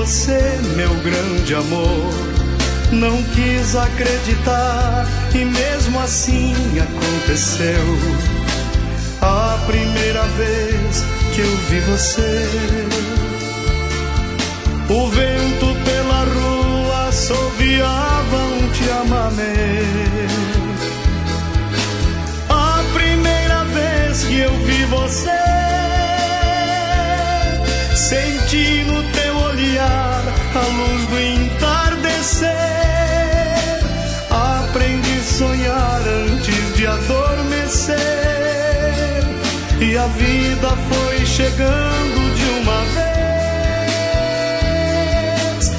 você, meu grande amor. Não quis acreditar e mesmo assim aconteceu. A primeira vez que eu vi você, o vento pela rua assoviava um te amamê. A primeira vez que eu vi você, senti no teu olhar a luz do entardecer. Aprendi a sonhar antes de adormecer, e a vida foi chegando de uma vez,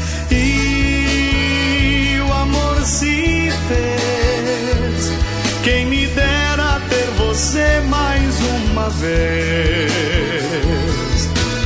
e o amor se fez. Quem me dera ter você mais uma vez.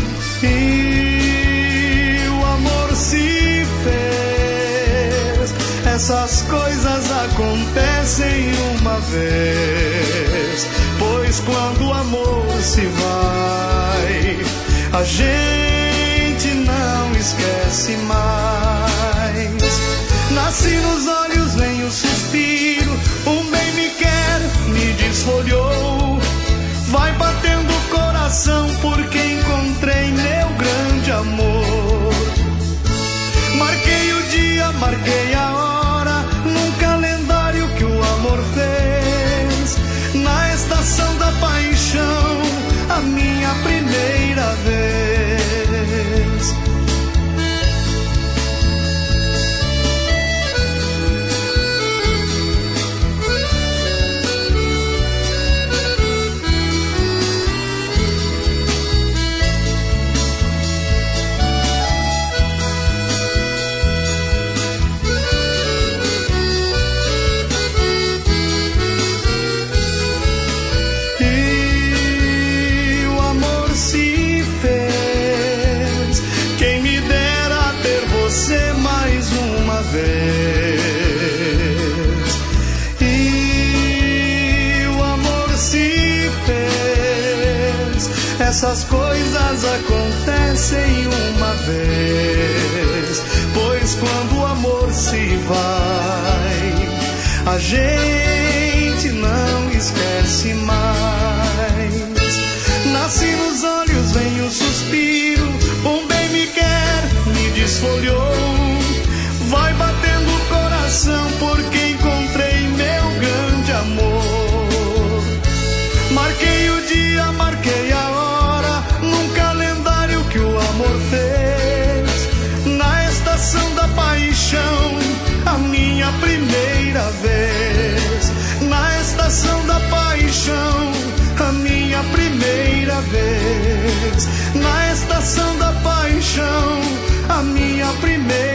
E o amor se fez. Essas coisas acontecem uma vez, pois quando o amor se vai, a gente não esquece mais. Nasci nos olhos, vem o suspiro, um bem me quer, me desfolhou. Vai batendo o coração porque encontrei meu grande amor. Marquei o dia, marquei a hora, num calendário que o amor fez. Na estação da paixão, a minha primeira vez. E o amor se fez. Essas coisas acontecem uma vez, pois quando o amor se vai, a gente não esquece mais. Nasci nos olhos, vem o suspiro, um bem me quer, me desfolhou. Vai batendo o coração porque encontrei meu grande amor. Marquei o dia, marquei a hora, num calendário que o amor fez. Na estação da paixão, a minha primeira vez. Na estação da paixão, a minha primeira vez. Na estação da paixão, a minha primeira vez.